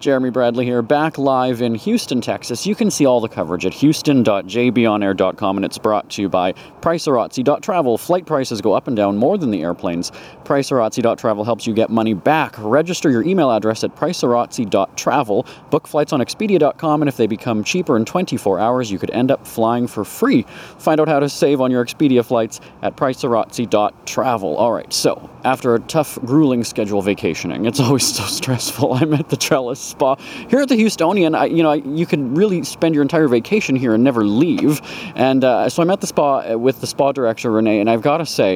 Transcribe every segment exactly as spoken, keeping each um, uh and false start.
Jeremy Bradley here, back live in Houston, Texas. You can see all the coverage at houston dot j b on air dot com, and it's brought to you by Pricearazzi dot travel. Flight prices go up and down more than the airplanes. Pricearazzi dot travel helps you get money back. Register your email address at Pricearazzi dot travel. Book flights on Expedia dot com, and if they become cheaper in twenty-four hours, you could end up flying for free. Find out how to save on your Expedia flights at Pricearazzi dot travel. All right, so after a tough, grueling schedule vacationing, it's always so stressful. I'm at the Trellis Spa here at the Houstonian. I, you know, I, you could really spend your entire vacation here and never leave. And uh, so I'm at the spa with the spa director, Renee, and I've got to say,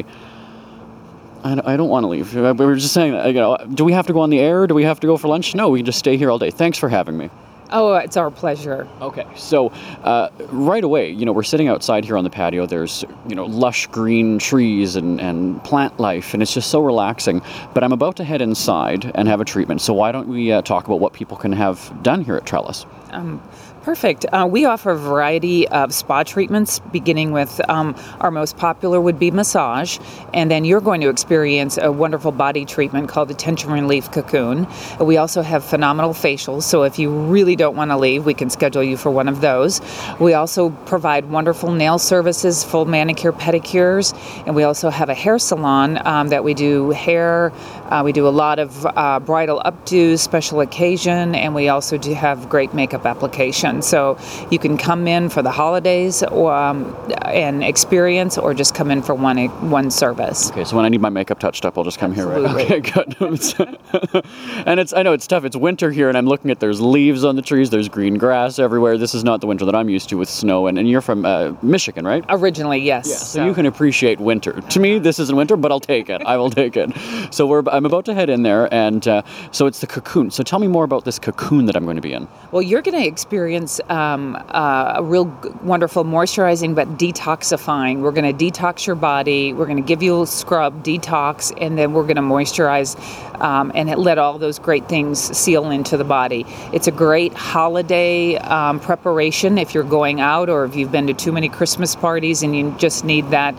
I, I don't want to leave. We were just saying that, you know, do we have to go on the air? Do we have to go for lunch? No, we can just stay here all day. Thanks for having me. Oh, it's our pleasure. Okay, so uh, right away, you know, we're sitting outside here on the patio. There's, you know, lush green trees and, and plant life, and it's just so relaxing. But I'm about to head inside and have a treatment. So why don't we uh, talk about what people can have done here at Trellis? Um, perfect. Uh, we offer a variety of spa treatments, beginning with um, our most popular would be massage, and then you're going to experience a wonderful body treatment called the Tension Relief Cocoon. We also have phenomenal facials, so if you really don't want to leave, we can schedule you for one of those. We also provide wonderful nail services, full manicure, pedicures, and we also have a hair salon um, that we do hair. Uh, we do a lot of uh, bridal updos, special occasion, and we also do have great makeup application. So you can come in for the holidays or, um, and experience, or just come in for one one service. Okay, so when I need my makeup touched up, I'll just come Absolutely. here, right? Okay, good. And it's I know it's tough. It's winter here, and I'm looking at there's leaves on the trees, there's green grass everywhere. This is not the winter that I'm used to with snow. And, and you're from uh, Michigan, right? Originally, yes. Yeah, so, so you can appreciate winter. To me, this isn't winter, but I'll take it. I will take it. So we're I'm about to head in there, and uh, so it's the cocoon. So tell me more about this cocoon that I'm going to be in. Well, you're going to experience um, uh, a real g- wonderful moisturizing but detoxifying. We're going to detox your body. We're going to give you a scrub, detox, and then we're going to moisturize um, and let all those great things seal into the body. It's a great holiday um, preparation if you're going out, or if you've been to too many Christmas parties and you just need that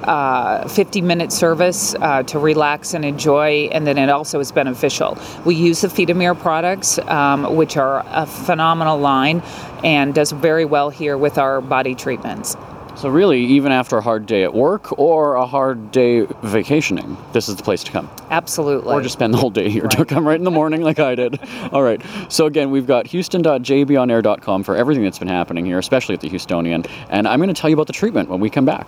uh, fifty-minute service uh, to relax and enjoy, and then it also is beneficial. We use the Fitamir products, um, which are a phenomenal line, and does very well here with our body treatments. So really, even after a hard day at work or a hard day vacationing, this is the place to come. Absolutely. Or just spend the whole day here. Right. Don't come right in the morning like I did. All right. So again, we've got houston dot j b on air dot com for everything that's been happening here, especially at the Houstonian. And I'm going to tell you about the treatment when we come back.